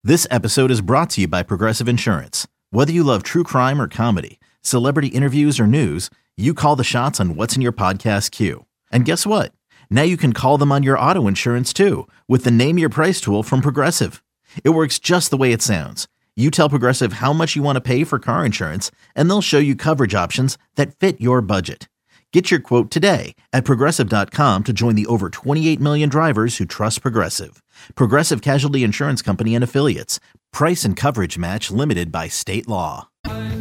This episode is brought to you by Progressive Insurance. Whether you love true crime or comedy, celebrity interviews or news, you call the shots on what's in your podcast queue. And guess what? Now you can call them on your auto insurance too with the Name Your Price tool from Progressive. It works just the way it sounds. You tell Progressive how much you want to pay for car insurance, and they'll show you coverage options that fit your budget. Get your quote today at Progressive.com to join the over 28 million drivers who trust Progressive. Progressive Casualty Insurance Company and Affiliates. Price and coverage match limited by state law. Welcome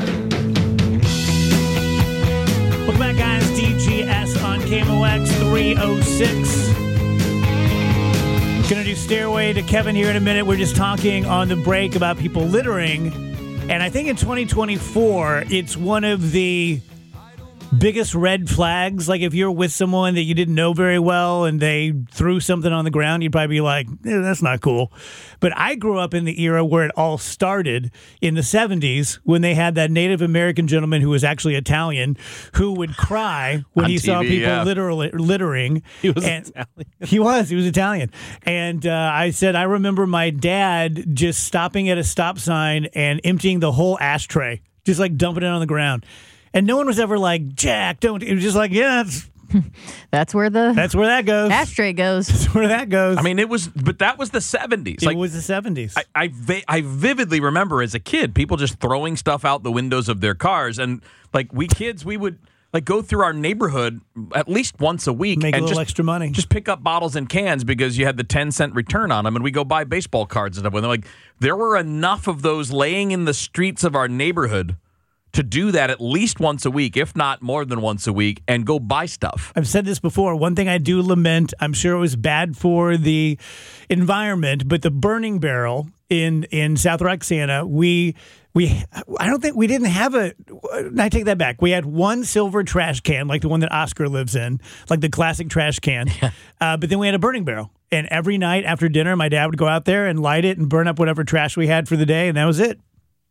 back, guys. DGS on KMOX 306. Going to do Stairway to Kevin here in a minute. We're just talking on the break about people littering. And I think in 2024, it's one of the biggest red flags. Like if you're with someone that you didn't know very well and they threw something on the ground, you'd probably be like, that's not cool. But I grew up in the era where it all started in the 70s when they had that Native American gentleman who was actually Italian who would cry when he saw people littering. He was Italian. He was Italian. And I said, I remember my dad just stopping at a stop sign and emptying the whole ashtray, just like dumping it on the ground. And no one was ever like, Jack, don't. It was just like, yeah, that's where that goes. Ashtray goes. That's where that goes. I mean, but that was the 70s. It was the 70s. I vividly remember as a kid, people just throwing stuff out the windows of their cars. And like we would like go through our neighborhood at least once a week. Make and a little just, extra money. Just pick up bottles and cans because you had the 10-cent return on them. And we go buy baseball cards and stuff with them. Like there were enough of those laying in the streets of our neighborhood to do that at least once a week, if not more than once a week, and go buy stuff. I've said this before. One thing I do lament, I'm sure it was bad for the environment, but the burning barrel in South Roxana, I don't think we didn't have I take that back. We had one silver trash can, like the one that Oscar lives in, like the classic trash can. But then we had a burning barrel. And every night after dinner, my dad would go out there and light it and burn up whatever trash we had for the day, and that was it.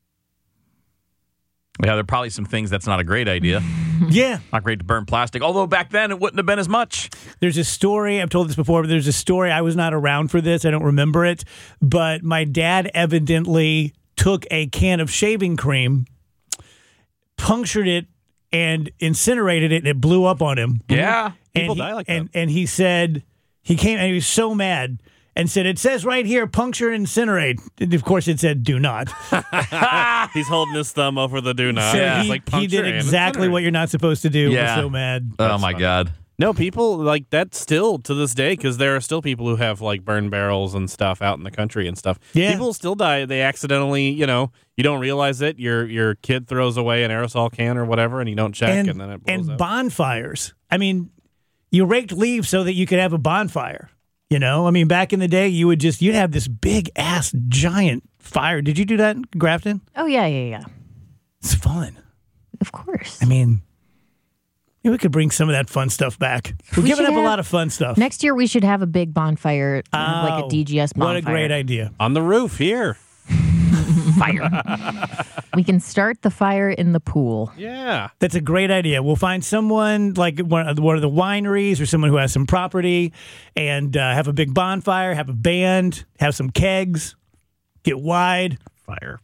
Yeah, there are probably some things that's not a great idea. Yeah. Not great to burn plastic, although back then it wouldn't have been as much. There's a story, I've told this before, but there's a story, I was not around for this, I don't remember it, but my dad evidently took a can of shaving cream, punctured it, and incinerated it, and it blew up on him. Yeah. People die like that. And he said, he came, and he was so mad, and said, it says right here, puncture and incinerate. And of course, it said, do not. He's holding his thumb over the do not. So Yeah. he did exactly what you're not supposed to do. Yeah. We're so mad. Oh, my God. No, people like that still to this day, because there are still people who have like burn barrels and stuff out in the country and stuff. Yeah. People still die. They accidentally, you don't realize it. Your kid throws away an aerosol can or whatever, and you don't check, and then it blows up. Bonfires. I mean, you raked leaves so that you could have a bonfire. I mean, back in the day, you'd have this big ass giant fire. Did you do that in Grafton? Oh, yeah. It's fun. Of course. I mean, we could bring some of that fun stuff back. We're giving up a lot of fun stuff. Next year, we should have a big bonfire, like a DGS bonfire. What a great idea. On the roof here. Fire. We can start the fire in the pool. Yeah. That's a great idea. We'll find someone like one of the wineries or someone who has some property and have a big bonfire, have a band, have some kegs, get wide. Fire.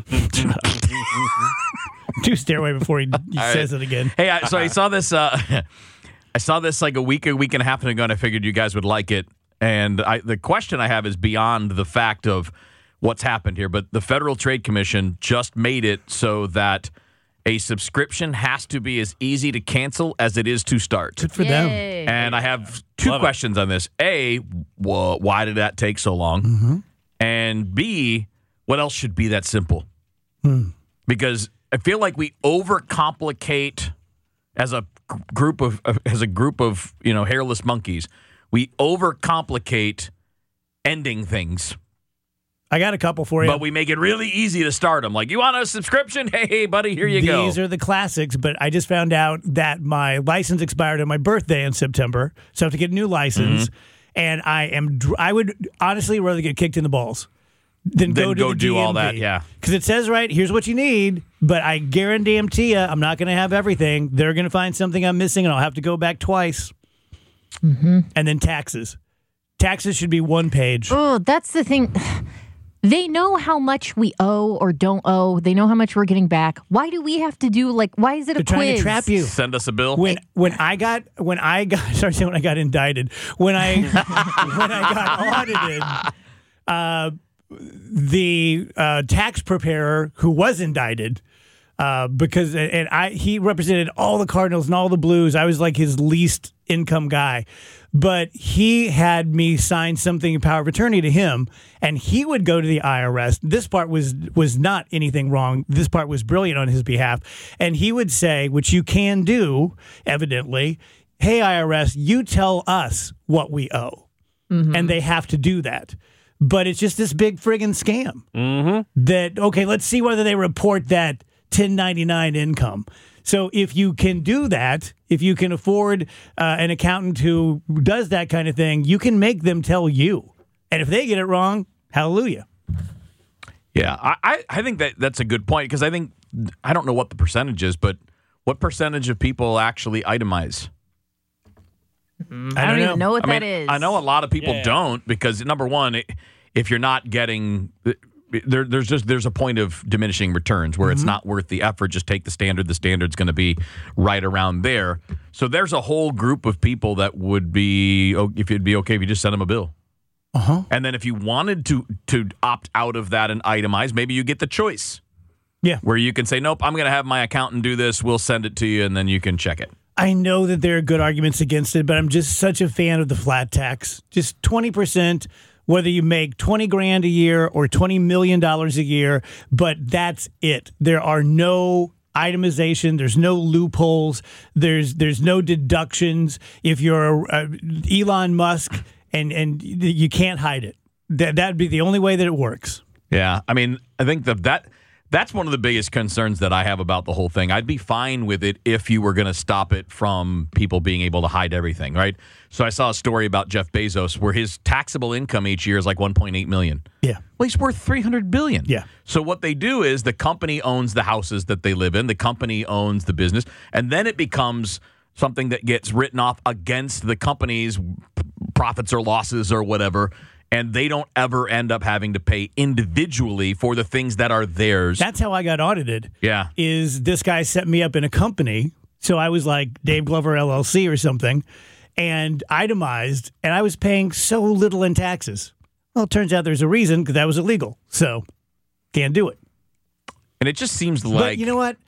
Do Stairway before he says it again. Hey, so I saw this. I saw this like a week and a half ago, and I figured you guys would like it. And the question I have is beyond the fact of what's happened here, but the Federal Trade Commission just made it so that a subscription has to be as easy to cancel as it is to start. Good for them. And I have two questions on this. A, why did that take so long? Mm-hmm. And B, what else should be that simple? Because I feel like we overcomplicate as a group of hairless monkeys. We overcomplicate ending things. I got a couple for you. But we make it really easy to start them. Like, you want a subscription? Hey, buddy, here you go. These are the classics, but I just found out that my license expired on my birthday in September, so I have to get a new license. And I would honestly rather get kicked in the balls than go to the do DMV. all that, yeah. Because it says, right, here's what you need, but I guarantee you I'm not going to have everything. They're going to find something I'm missing, and I'll have to go back twice. And then taxes. Taxes should be one page. Oh, that's the thing. They know how much we owe or don't owe. They know how much we're getting back. Why do we have to do why is it a They're trying quiz? to trap you. Send us a bill. When I got indicted, when I got audited, the tax preparer who was indicted, because he represented all the Cardinals and all the Blues. I was like his least income guy, but he had me sign something in power of attorney to him, and he would go to the IRS. This part was not anything wrong. This part was brilliant on his behalf, and he would say, which you can do, evidently, "Hey IRS, you tell us what we owe," and they have to do that. But it's just this big friggin' scam. That okay, let's see whether they report that 1099 income. So if you can do that, if you can afford an accountant who does that kind of thing, you can make them tell you. And if they get it wrong, hallelujah. Yeah, I think that's a good point because I don't know what the percentage is, but what percentage of people actually itemize? I don't even know what that is. I know a lot of people don't because, number one, if you're not getting there's a point of diminishing returns where it's not worth the effort. Just take the standard. The standard's going to be right around there. So there's a whole group of people that would be, if it'd be okay if you just send them a bill. And then if you wanted to opt out of that and itemize, maybe you get the choice. Yeah. Where you can say, nope, I'm going to have my accountant do this. We'll send it to you, and then you can check it. I know that there are good arguments against it, but I'm just such a fan of the flat tax. Just 20%. Whether you make $20,000 a year or $20 million a year, but that's it. There are no itemization. There's no loopholes. There's no deductions. If you're Elon Musk and you can't hide it, that'd be the only way that it works. Yeah, I mean, I think that's one of the biggest concerns that I have about the whole thing. I'd be fine with it if you were going to stop it from people being able to hide everything, right? So I saw a story about Jeff Bezos where his taxable income each year is like $1.8 million. Yeah. Well, he's worth $300 billion. Yeah. So what they do is the company owns the houses that they live in. The company owns the business. And then it becomes something that gets written off against the company's profits or losses or whatever. And they don't ever end up having to pay individually for the things that are theirs. That's how I got audited. Yeah. Is this guy set me up in a company. So I was like Dave Glover LLC or something and itemized, and I was paying so little in taxes. Well, it turns out there's a reason because that was illegal. So can't do it. And it just seems like... But you know what?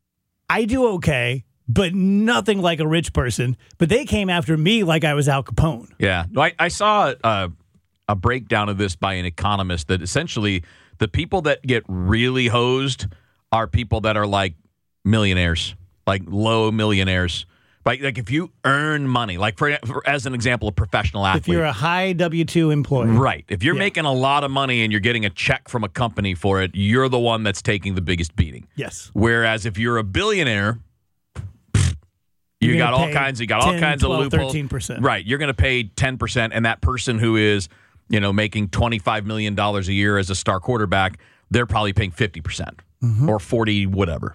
I do okay, but nothing like a rich person. But they came after me like I was Al Capone. Yeah. I saw a breakdown of this by an economist that essentially the people that get really hosed are people that are like millionaires, like low millionaires. Like if you earn money, like for as an example, a professional athlete. If you're a high W-2 employee. Right. If you're making a lot of money and you're getting a check from a company for it, you're the one that's taking the biggest beating. Yes. Whereas if you're a billionaire, you got all kinds of loopholes. 13%. Right. You're going to pay 10%, and that person who is, making $25 million a year as a star quarterback, they're probably paying 50% or 40, whatever.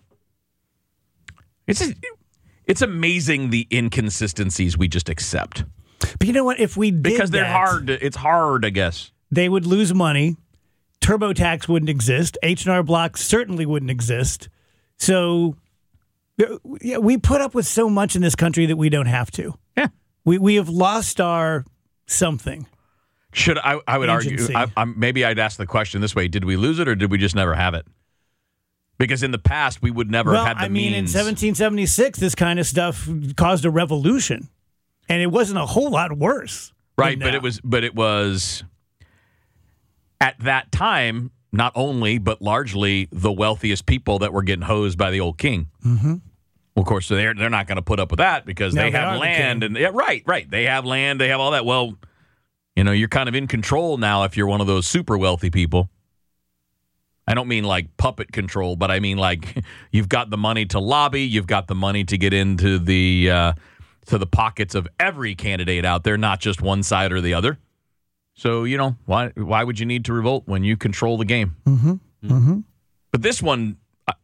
It's amazing the inconsistencies we just accept. But you know what? If we did because they're that, hard. It's hard, I guess. They would lose money. TurboTax wouldn't exist. H&R Block certainly wouldn't exist. So we put up with so much in this country that we don't have to. Yeah. We have lost our something. Should I would Agency. argue, maybe I'd ask the question this way. Did we lose it or did we just never have it? Because in the past, we would never have had the means. In 1776, this kind of stuff caused a revolution. And it wasn't a whole lot worse. Right, but it was at that time, not only, but largely the wealthiest people that were getting hosed by the old king. Mm-hmm. Well, of course, they're not going to put up with that because they have land. Right. They have land. They have all that. Well, you're kind of in control now if you're one of those super wealthy people. I don't mean like puppet control, but I mean like you've got the money to lobby. You've got the money to get into the pockets of every candidate out there, not just one side or the other. So, why would you need to revolt when you control the game? Mm-hmm. Mm-hmm. But this one,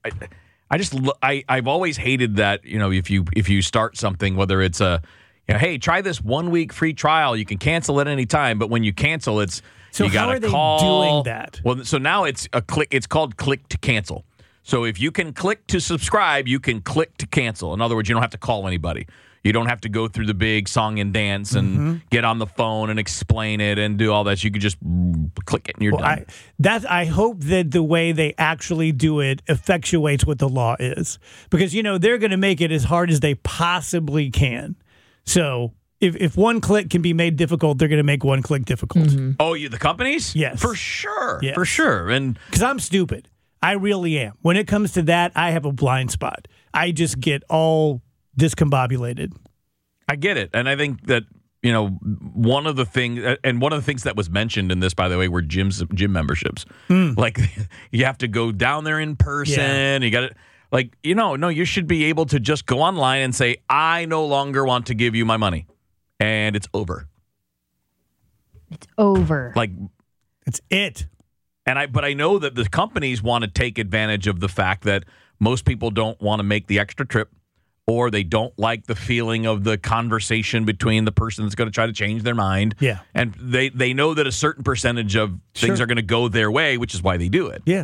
I've always hated that, if you start something, whether it's hey, try this 1 week free trial, you can cancel at any time. But when you cancel, it's So you how gotta are they call. doing that? Well, so now it's a click. It's called click to cancel. So if you can click to subscribe, you can click to cancel. In other words, you don't have to call anybody. You don't have to go through the big song and dance and get on the phone and explain it and do all that. You can just click it and you're done. I hope that the way they actually do it effectuates what the law is. Because, they're going to make it as hard as they possibly can. So if one click can be made difficult, they're going to make one click difficult. Oh, the companies? Yes. For sure. Yes. For sure. And because I'm stupid. I really am. When it comes to that, I have a blind spot. I just get all discombobulated. I get it. And I think that, one of the things that was mentioned in this, by the way, were gym memberships. Like, you have to go down there in person. Yeah. You got to, no, you should be able to just go online and say, I no longer want to give you my money. And it's over. It's over. It's it. But I know that the companies want to take advantage of the fact that most people don't want to make the extra trip, or they don't like the feeling of the conversation between the person that's going to try to change their mind. Yeah. And they know that a certain percentage of things are going to go their way, which is why they do it. Yeah.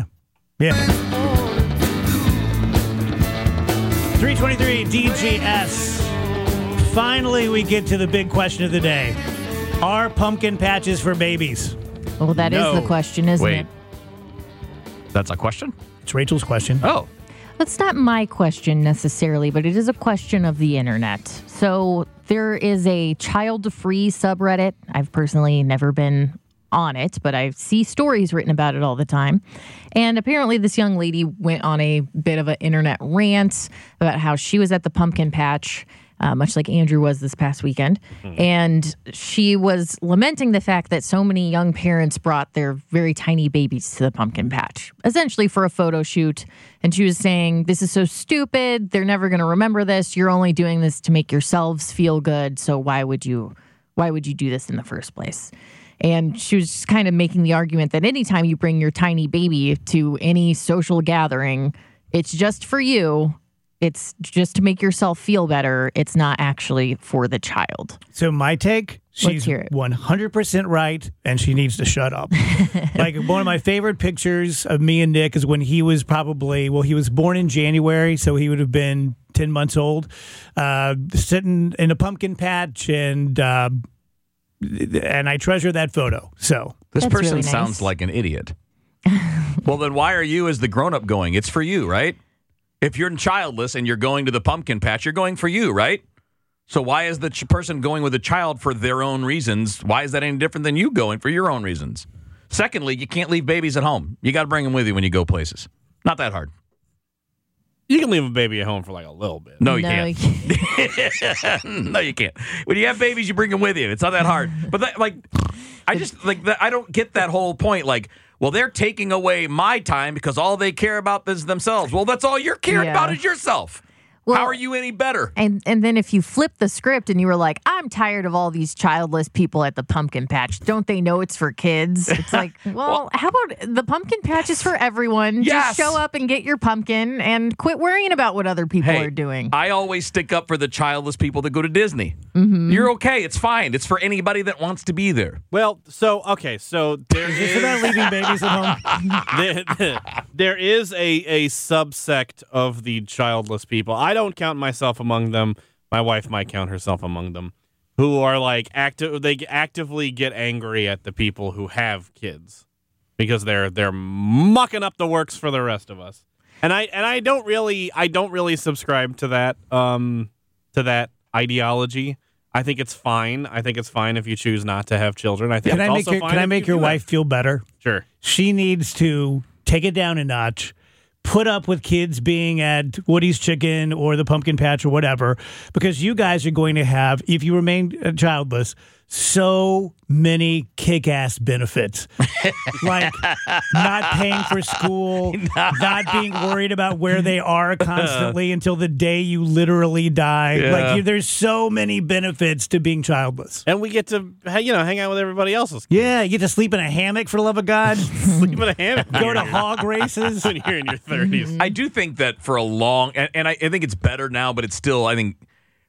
323 DGS. Finally, we get to the big question of the day. Are pumpkin patches for babies? Well, that is the question, isn't it? That's a question? It's Rachel's question. Oh. It's not my question necessarily, but it is a question of the internet. So there is a child-free subreddit. I've personally never been on it, but I see stories written about it all the time. And apparently this young lady went on a bit of an internet rant about how she was at the pumpkin patch, much like Andrew was this past weekend. And she was lamenting the fact that so many young parents brought their very tiny babies to the pumpkin patch, essentially for a photo shoot. And she was saying, this is so stupid. They're never going to remember this. You're only doing this to make yourselves feel good. So why would you do this in the first place? And she was just kind of making the argument that anytime you bring your tiny baby to any social gathering, it's just for you. It's just to make yourself feel better. It's not actually for the child. So my take, she's 100% right, and she needs to shut up. One of my favorite pictures of me and Nick is when he was he was born in January, so he would have been 10 months old, sitting in a pumpkin patch, and I treasure that photo. So this That's person really nice. sounds like an idiot. Well, then why are you as the grown-up going? It's for you, right? If you're childless and you're going to the pumpkin patch, you're going for you, right? So why is the person going with a child for their own reasons? Why is that any different than you going for your own reasons? Secondly, you can't leave babies at home. You got to bring them with you when you go places. Not that hard. You can leave a baby at home for a little bit. No, you can't. No, you can't. When you have babies, you bring them with you. It's not that hard. But I don't get that whole point. Well, they're taking away my time because all they care about is themselves. Well, that's all you're caring about is yourself. Well, how are you any better? And then if you flip the script and you were like, I'm tired of all these childless people at the pumpkin patch. Don't they know it's for kids? It's like, well, how about the pumpkin patch is for everyone? Yes. Just show up and get your pumpkin and quit worrying about what other people are doing. I always stick up for the childless people that go to Disney. Mm-hmm. You're okay. It's fine. It's for anybody that wants to be there. Well, so there is this about leaving babies at home? There is a subsect of the childless people. I don't count myself among them. My wife might count herself among them. Who are they actively get angry at the people who have kids because they're mucking up the works for the rest of us. And I don't really subscribe to that ideology. I think it's fine. I think it's fine if you choose not to have children. I think Can I make your wife feel better? Sure. She needs to take it down a notch. Put up with kids being at Woody's Chicken or the pumpkin patch or whatever, because you guys are going to have, if you remain childless, so many kick-ass benefits. Like not paying for school, not being worried about where they are constantly until the day you literally die. Yeah. There's so many benefits to being childless. And we get to hang out with everybody else's kids. Yeah, you get to sleep in a hammock for the love of God. Sleep in a hammock. Go to hog races. When you're in your 30s. I do think that for a long, and I think it's better now, but it's still, I think,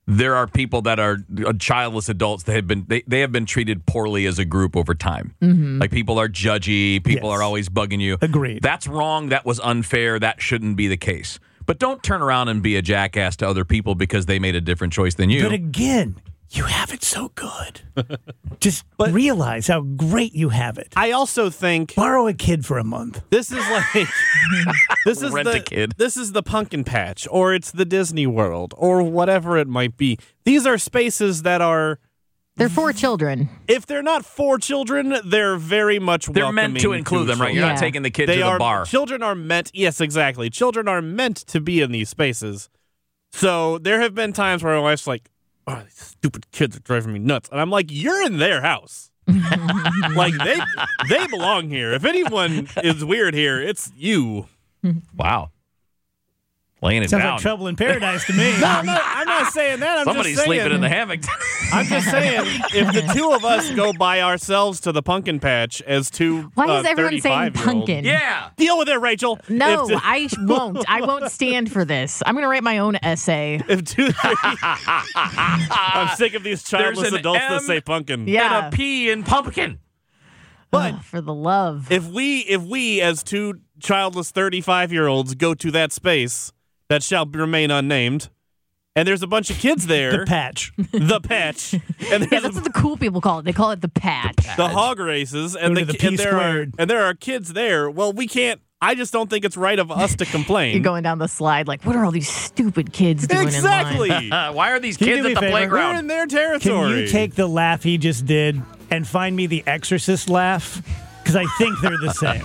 there are people that are childless adults that they have been treated poorly as a group over time. Like people are judgy, people Yes. are always bugging you. Agreed. That's wrong. That was unfair. That shouldn't be the case. But don't turn around and be a jackass to other people because they made a different choice than you. But again, you have it so good. Just realize how great you have it. I also think Borrow a kid for a month. this is like this is Rent a kid. This is the Pumpkin Patch, or it's the Disney World, or whatever it might be. These are spaces that are, They're for children. if they're not for children, they're very much They're welcoming meant to include them, right? You're Yeah. not taking the kid They to the are bar. Children are meant. Yes, exactly. Children are meant to be in these spaces. So there have been times where my wife's like, "Oh, these stupid kids are driving me nuts," and I'm like, "You're in their house. Like they belong here. If anyone is weird here, it's you." Wow. Laying it Sounds down. like Trouble in Paradise to me. I'm not saying that. I'm Somebody's just saying, sleeping in the hammock. I'm just saying, if the two of us go by ourselves to the Pumpkin Patch as two Why is everyone saying 35-year-olds, pumpkin? Yeah. deal with it, Rachel. No, If, I won't. I won't stand for this. I'm going to write my own essay. if two, I'm sick of these childless an adults that M. say pumpkin. Yeah. And a P in pumpkin. But For the love. if we as two childless 35-year-olds go to that space that shall remain unnamed, and there's a bunch of kids there, The patch. the patch, and Yeah, there's that's what the cool people call it. They call it the patch. the hog races, and, Go to the P squared. there are kids there. Well, we can't. I just don't think it's right of us to complain. You're going down the slide like, what are all these stupid kids doing in exactly. line? Why are these Can you kids do me at the a favor? We're playground? in their Can territory. you take the laugh he just did and find me the Exorcist laugh? Because I think they're the same.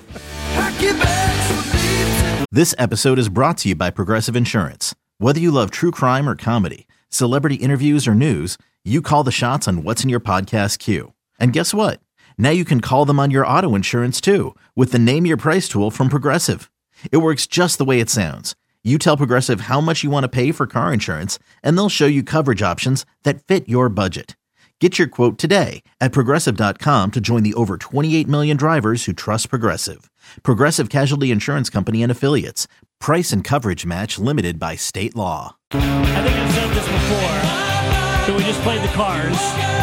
This episode is brought to you by Progressive Insurance. Whether you love true crime or comedy, celebrity interviews or news, you call the shots on what's in your podcast queue. And guess what? Now you can call them on your auto insurance too with the Name Your Price tool from Progressive. It works just the way it sounds. You tell Progressive how much you want to pay for car insurance, and they'll show you coverage options that fit your budget. Get your quote today at Progressive.com to join the over 28 million drivers who trust Progressive. Progressive Casualty Insurance Company and Affiliates. Price and coverage match limited by state law. I think I've said this before. So we just played the Cars.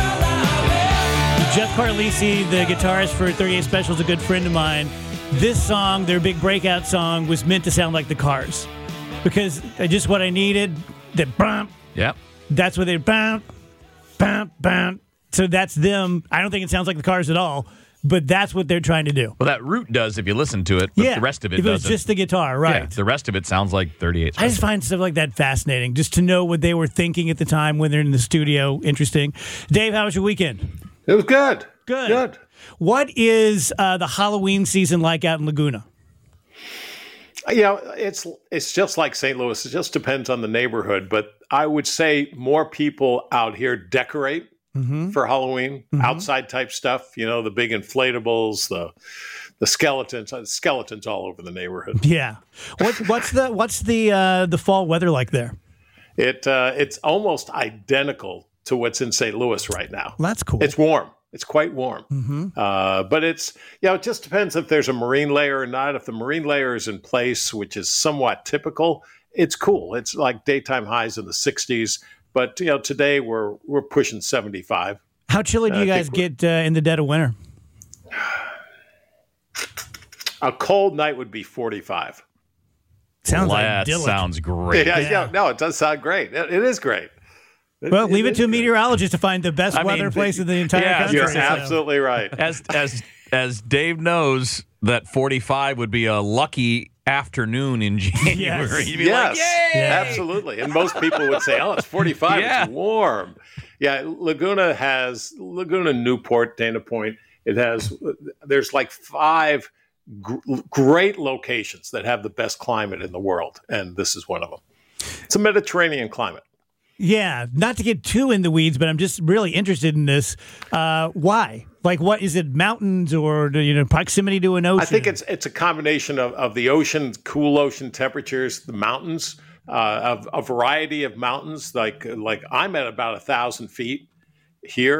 Jeff Carlisi, the guitarist for 38 Special, is a good friend of mine. This song, their big breakout song, was meant to sound like the Cars. Because just what I needed, the bump, Yep. that's what they bump, bump, bump. So that's them. I don't think it sounds like the Cars at all, but that's what they're trying to do. Well, that root does if you listen to it, but Yeah, the rest of it if it was doesn't. just the guitar, right. Yeah, the rest of it sounds like 38 I just Special. find stuff like that fascinating, just to know what they were thinking at the time when they're in the studio. Interesting. Dave, how was your weekend? It was good. Good. What is the Halloween season like out in Laguna? You know, it's just like St. Louis. It just depends on the neighborhood. But I would say more people out here decorate for Halloween, outside type stuff. You know, the big inflatables, the skeletons all over the neighborhood. Yeah. What's the fall weather like there? It's almost identical to what's in St. Louis right now. Well, that's cool. It's warm. It's quite warm. But it's, it just depends if there's a marine layer or not. If the marine layer is in place, which is somewhat typical, it's cool. It's like daytime highs in the 60s. But, today we're pushing 75. How chilly do you guys get in the dead of winter? A cold night would be 45. Sounds That idyllic. sounds great. No, it does sound great. It is great. Well, leave it to a meteorologist to find the best weather place in the entire country. You're so. absolutely right. As Dave knows, that 45 would be a lucky afternoon in January. Yes. You'd be Yes, like, yay! absolutely. And most people would say, "Oh, it's 45. Yeah. It's warm." Yeah, Laguna Newport, Dana Point. There's like 5 great locations that have the best climate in the world, and this is one of them. It's a Mediterranean climate. Yeah, not to get too in the weeds, but I'm just really interested in this. Why? Like, what is it? Mountains or proximity to an ocean? I think it's a combination of the ocean, cool ocean temperatures, the mountains, of a variety of mountains. Like I'm at about 1,000 feet here,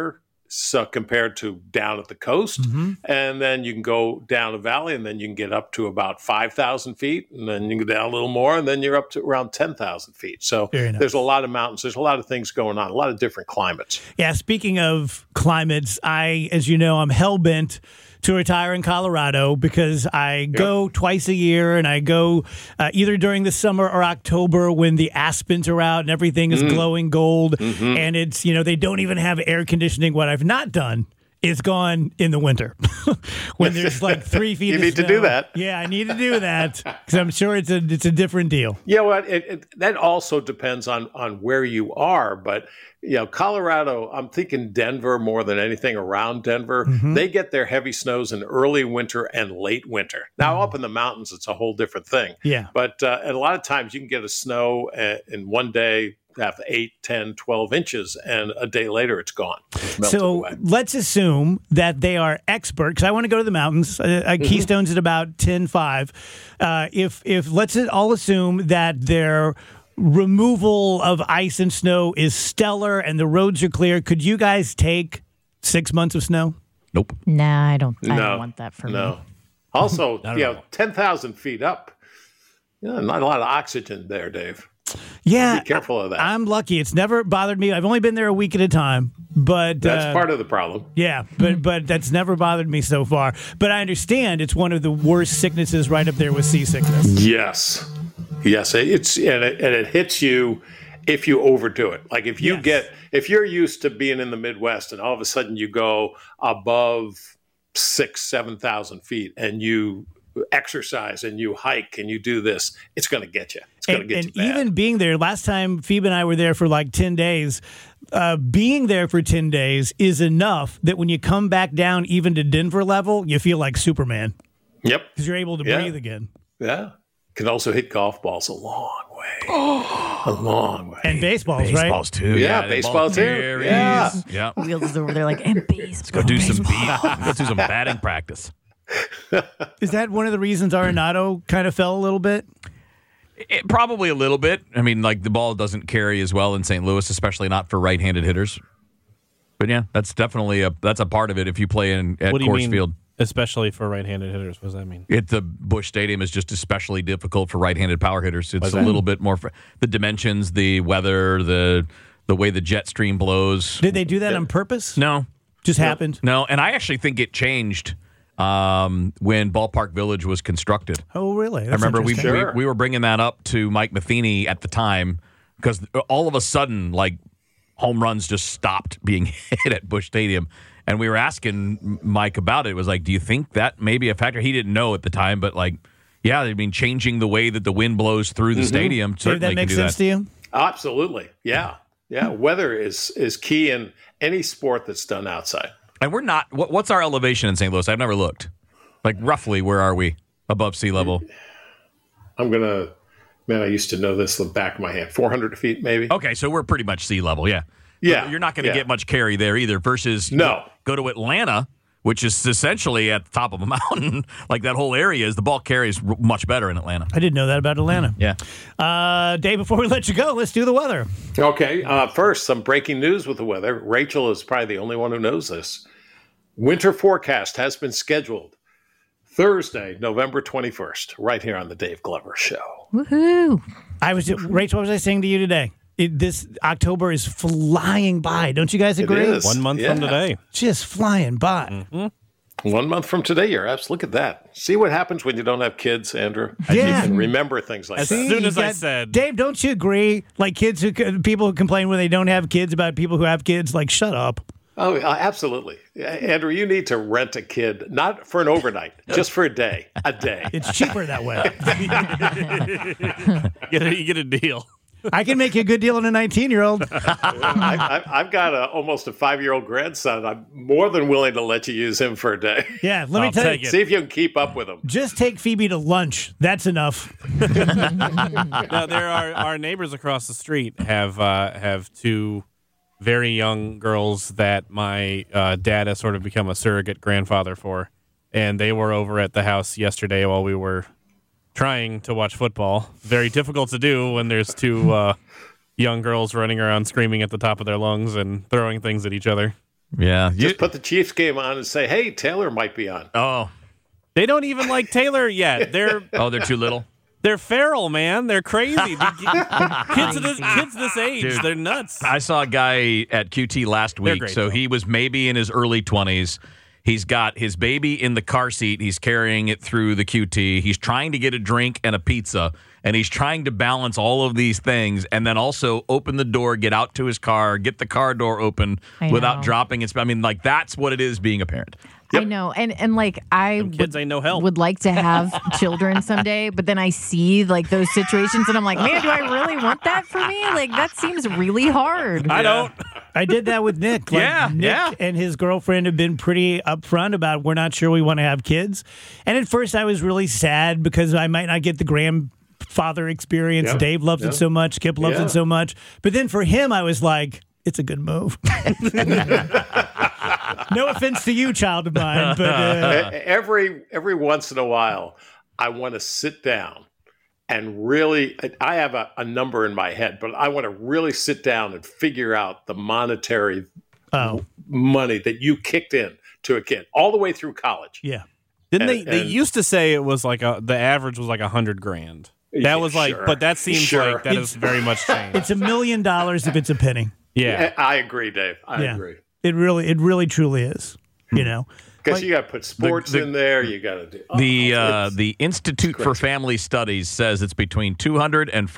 so compared to down at the coast. Mm-hmm. And then you can go down a valley, and then you can get up to about 5,000 feet, and then you can go down a little more, and then you're up to around 10,000 feet. So Very nice. there's a lot of mountains. There's a lot of things going on, a lot of different climates. Yeah, speaking of climates, as you know, I'm hell-bent to retire in Colorado because I go twice a year, and I go either during the summer or October when the aspens are out and everything is glowing gold, and it's, they don't even have air conditioning. What I've not done is gone in the winter when there's like 3 feet You of need to snow. do that. Yeah, I need to do that because I'm sure it's a different deal. You know what? That also depends on where you are. But, Colorado, I'm thinking Denver more than anything around Denver. They get their heavy snows in early winter and late winter. Now, up in the mountains, it's a whole different thing. Yeah. But and a lot of times you can get a snow in one day, have 8, 10, 12 inches, and a day later it's gone. It's melted So away. let's assume that they are expert, because I want to go to the mountains. Keystone's at about 10.5. If let's all assume that their removal of ice and snow is stellar and the roads are clear, could you guys take 6 months of snow? Nope. Nah, I don't No, want that for No. me. Also, Not at all. 10,000 feet up. Not a lot of oxygen there, Dave. Yeah. Be careful of that. I'm lucky. It's never bothered me. I've only been there a week at a time, but That's part of the problem. yeah, but that's never bothered me so far. But I understand it's one of the worst sicknesses, right up there with seasickness. Yes, it hits you if you overdo it. Like if you're used to being in the Midwest and all of a sudden you go above 7,000 feet and you exercise and you hike and you do this, it's going to get you. It's going to get you bad. Even being there, last time Phoebe and I were there for like 10 days, being there for 10 days is enough that when you come back down even to Denver level, you feel like Superman Yep. because you're able to Yeah. breathe again. Yeah. Can also hit golf balls a long way. A long way. And baseballs, right? Baseballs too. Yeah, the baseball ball too. carries. Yeah. Yeah. Wheels is over there like, and baseball. Go do some go do some batting practice. Is that one of the reasons Arenado kind of fell a little bit? Probably a little bit. I mean, like the ball doesn't carry as well in St. Louis, especially not for right-handed hitters. But yeah, that's definitely a part of it. If you play at What do you Coors mean, Field, especially for right-handed hitters? What does that mean? the Busch Stadium is just especially difficult for right-handed power hitters. It's Why's a that? little bit more for the dimensions, the weather, the way the jet stream blows. Did they do that on purpose? No, Just happened? no, and I actually think it changed when Ballpark Village was constructed. Oh, really? I remember Sure. we were bringing that up to Mike Matheny at the time because all of a sudden, like, home runs just stopped being hit at Busch Stadium. And we were asking Mike about it. It was like, do you think that may be a factor? He didn't know at the time, but like, yeah, I mean, changing the way that the wind blows through the stadium Did certainly that make can do sense that. to you? Absolutely. Yeah. Yeah. Weather is key in any sport that's done outside. And we're not. What's our elevation in St. Louis? I've never looked. Like, roughly, where are we above sea level? I used to know this in the back of my hand. 400 feet, maybe. Okay, so we're pretty much sea level, yeah. Yeah. You're not going to Yeah. get much carry there either versus No. go to Atlanta, which is essentially at the top of a mountain. Like that whole area is the ball carries much better in Atlanta. I didn't know that about Atlanta. Yeah. Dave, before we let you go, let's do the weather. Okay. First, some breaking news with the weather. Rachel is probably the only one who knows this. Winter forecast has been scheduled Thursday, November 21st, right here on the Dave Glover Show. Woohoo. Rachel, what was I saying to you today? This October is flying by. Don't you guys agree? is. 1 month Yeah. from today. Just flying by. 1 month from today, you're absolutely. Look at that. See what happens when you don't have kids, Andrew? Yeah. You can remember things like As that. soon You as I got- said- Dave, don't you agree? Like people who complain when they don't have kids about people who have kids, like, shut up. Oh, absolutely. Andrew, you need to rent a kid, not for an overnight, just for a day. A day. It's cheaper that way. You get a deal. I can make you a good deal on a 19-year-old. I've got almost a 5-year-old grandson. I'm more than willing to let you use him for a day. Yeah, let me I'll tell take you. it. See if you can keep up with him. Just take Phoebe to lunch. That's enough. Now, there are our neighbors across the street have two very young girls that my dad has sort of become a surrogate grandfather for, and they were over at the house yesterday while we were trying to watch football. Very difficult to do when there's two young girls running around screaming at the top of their lungs and throwing things at each other. Yeah. Just put the Chiefs game on and say, hey, Taylor might be on. Oh. They don't even like Taylor yet. They're They're too little? they're feral, man. They're crazy. Kids this age, Dude, they're nuts. I saw a guy at QT last week. great, So though. he was maybe in his early 20s. He's got his baby in the car seat. He's carrying it through the QT. He's trying to get a drink and a pizza, and he's trying to balance all of these things and then also open the door, get out to his car, get the car door open I without know. dropping it. I mean, like, that's what it is being a parent. I know, and like I Kids ain't no help. would like to have children someday, but then I see like those situations, and I'm like, man, do I really want that for me? Like that seems really hard. I don't. I did that with Nick. Like, Yeah, Nick yeah. and his girlfriend have been pretty upfront about we're not sure we want to have kids. And at first I was really sad because I might not get the grandfather experience. Yeah, Dave loves yeah. it so much. Kip loves Yeah. it so much. But then for him, I was like, it's a good move. No offense to you, child of mine, but Every once in a while, I want to sit down and really, I have a number in my head, but I want to really sit down and figure out the monetary money that you kicked in to a kid all the way through college. yeah. Didn't And- they and- used to say it was like the average was like $100,000. That Yeah, was like, sure. but that seems Sure. like that has very much changed. It's $1 million if it's a penny. Yeah. I agree, Dave. I Yeah. agree. It really truly is, you know. Because you got to put sports the- in there. You got to do The Institute for Family Studies says it's between $200,000 and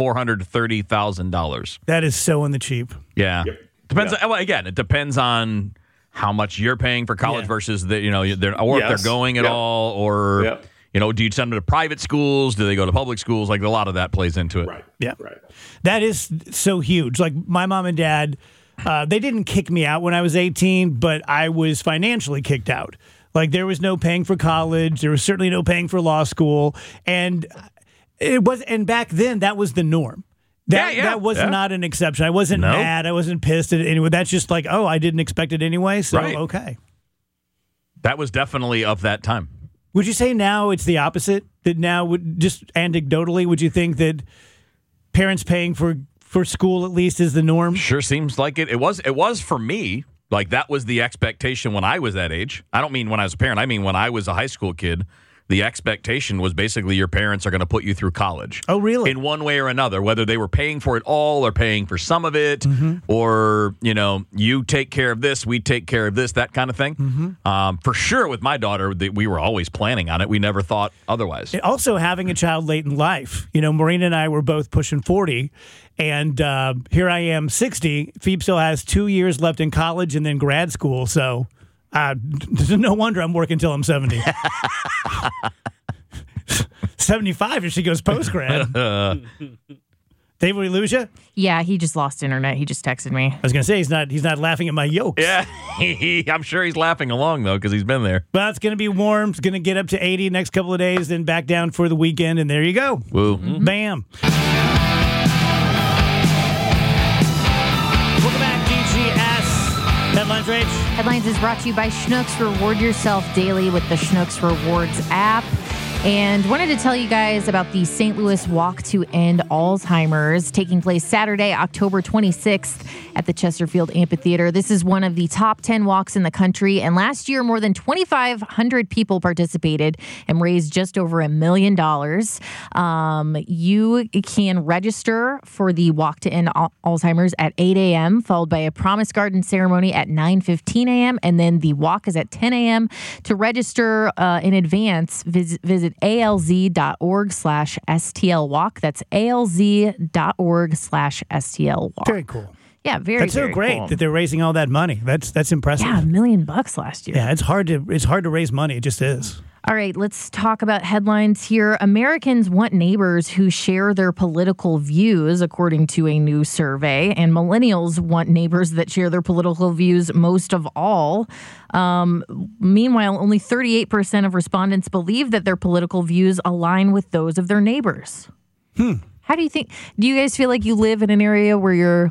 $430,000. That is so in the cheap. Yeah, depends. Well, again, it depends on how much you're paying for college Yeah. versus the if they're Yes. going at Yeah. all, or Yeah. do you send them to private schools? Do they go to public schools? Like a lot of that plays into it. Right. Yeah. Right. That is so huge. Like my mom and dad, they didn't kick me out when I was 18, but I was financially kicked out. Like there was no paying for college. There was certainly no paying for law school. And and back then that was the norm. That was not an exception. I wasn't mad. I wasn't pissed at it anyway. That's just like, oh, I didn't expect it anyway. So, Right. okay. That was definitely of that time. Would you say now it's the opposite? That now, just anecdotally, would you think that parents paying for school at least is the norm? Sure seems like it. It was for me. Like that was the expectation when I was that age. I don't mean when I was a parent. I mean when I was a high school kid. The expectation was basically your parents are going to put you through college. Oh, really? In one way or another, whether they were paying for it all or paying for some of it, or, you take care of this, we take care of this, that kind of thing. For sure, with my daughter, we were always planning on it. We never thought otherwise. Also, having a child late in life. Maureen and I were both pushing 40, and here I am 60. Phoebe still has 2 years left in college and then grad school, so no wonder I'm working till I'm 70. 75 if she goes post-grad. Dave, we lose you? Yeah, he just lost internet. He just texted me. I was going to say, he's not laughing at my yokes. Yeah, I'm sure he's laughing along, though, because he's been there. But it's going to be warm. It's going to get up to 80 next couple of days, then back down for the weekend, and there you go. Woo. Bam. Welcome back, DGS. Headlines, Rach. Headlines is brought to you by Schnucks. Reward yourself daily with the Schnucks Rewards app. And wanted to tell you guys about the St. Louis Walk to End Alzheimer's taking place Saturday, October 26th at the Chesterfield Amphitheater. This is one of the top 10 walks in the country. And last year, more than 2,500 people participated and raised just over $1 million. You can register for the Walk to End Alzheimer's at 8 a.m., followed by a Promise Garden ceremony at 9:15 a.m. And then the walk is at 10 a.m. To register in advance, visit alz.org/STL walk. That's alz.org/STL walk. Very cool. Yeah, That's so very great cool. that they're raising all that money. That's impressive. Yeah, $1 million last year. Yeah, it's hard to raise money. It just is. All right, let's talk about headlines here. Americans want neighbors who share their political views, according to a new survey. And millennials want neighbors that share their political views most of all. Meanwhile, only 38% of respondents believe that their political views align with those of their neighbors. How do you think? Do you guys feel like you live in an area where you're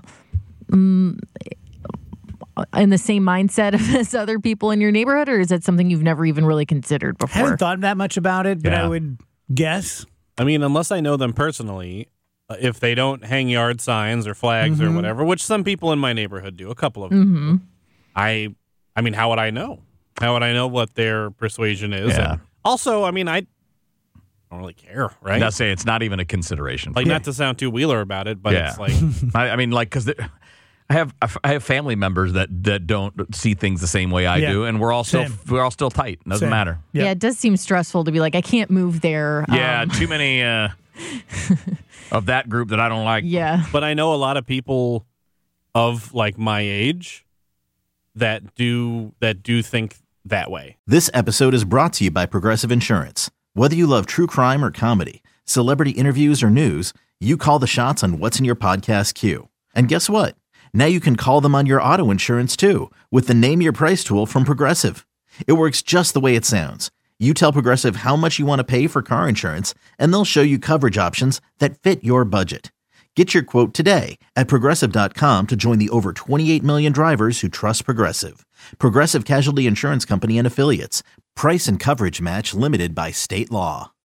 in the same mindset as other people in your neighborhood, or is that something you've never even really considered I before? haven't thought that much about it, but Yeah. I would guess. I mean, unless I know them personally, if they don't hang yard signs or flags or whatever, which some people in my neighborhood do, a couple of them, I I mean, how would I know? How would I know what their persuasion is? Yeah. And also, I mean, I don't really care, right? That's say it's not even a consideration. Like, not to sound too Wheeler about it, but it's like I mean, like, because I have family members that don't see things the same way I do, and we're all still tight. Doesn't Same. matter. Yeah, it does seem stressful to be like, I can't move there. Yeah, too many of that group that I don't like. Yeah. But I know a lot of people of like my age that do think that way. This episode is brought to you by Progressive Insurance. Whether you love true crime or comedy, celebrity interviews or news, you call the shots on what's in your podcast queue. And guess what? Now you can call them on your auto insurance too with the Name Your Price tool from Progressive. It works just the way it sounds. You tell Progressive how much you want to pay for car insurance, and they'll show you coverage options that fit your budget. Get your quote today at Progressive.com to join the over 28 million drivers who trust Progressive. Progressive Casualty Insurance Company and Affiliates. Price and coverage match limited by state law.